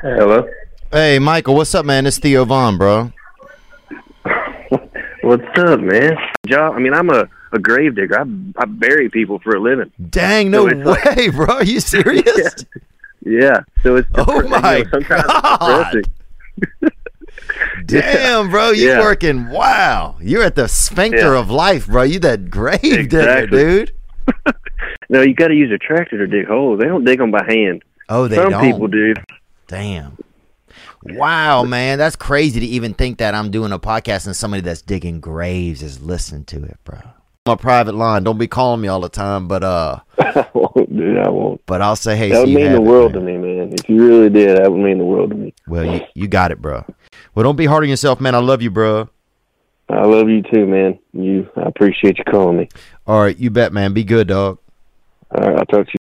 Hello. Hey, Michael, what's up, man? It's Theo Vaughn, bro. What's up, man? Job. I mean, I'm a grave digger. I bury people for a living. Dang, no So way, it's bro. Are you serious? Yeah. So it's Oh, my sometimes God. it's Damn, bro. You Yeah. working. Wow. You're at the sphincter Yeah. of life, bro. You that grave digger, Exactly. dude. No, you got to use a tractor to dig holes. They don't dig them by hand. Oh, they Some don't. people do. Damn. Wow, man. That's crazy to even think that I'm doing a podcast and somebody that's digging graves is listening to it, bro. I'm a private line. Don't be calling me all the time, but I won't, dude. I won't. but I'll say, hey, That so would you mean have the it, world man. to me, man. If you really did, that would mean the world to me. Well, you got it, bro. Well, don't be hard on yourself, man. I love you, bro. I love you too, man. I appreciate you calling me. All right, you bet, man. Be good, dog. All right, I'll talk to you.